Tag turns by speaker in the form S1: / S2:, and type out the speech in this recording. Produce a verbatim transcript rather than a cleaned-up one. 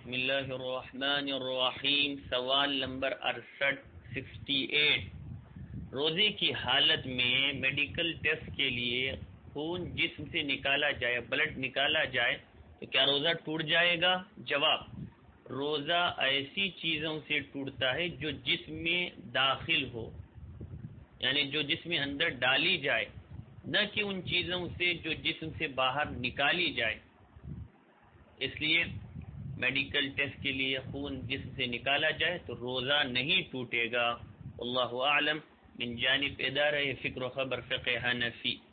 S1: बिस्मिल्लाहिर्रहमानिर्रहीम। सवाल नंबर अड़सठ सिक्सटी एट। रोज़े की हालत में मेडिकल टेस्ट के लिए खून जिस्म से निकाला जाए, ब्लड निकाला जाए तो क्या रोज़ा टूट जाएगा? जवाब, रोज़ा ऐसी चीज़ों से टूटता है जो जिस्म में दाखिल हो, यानी जो जिस्म में अंदर डाली जाए, न कि उन चीज़ों से जो जिस्म से बाहर निकाली जाए। इसलिए मेडिकल टेस्ट के लिए खून जिस्म से निकाला जाए तो रोज़ा नहीं टूटेगा। अल्लाहु आलम। मिन जानिब इदारा फ़िक्र व खबर फ़िक़्ह हनफ़ी।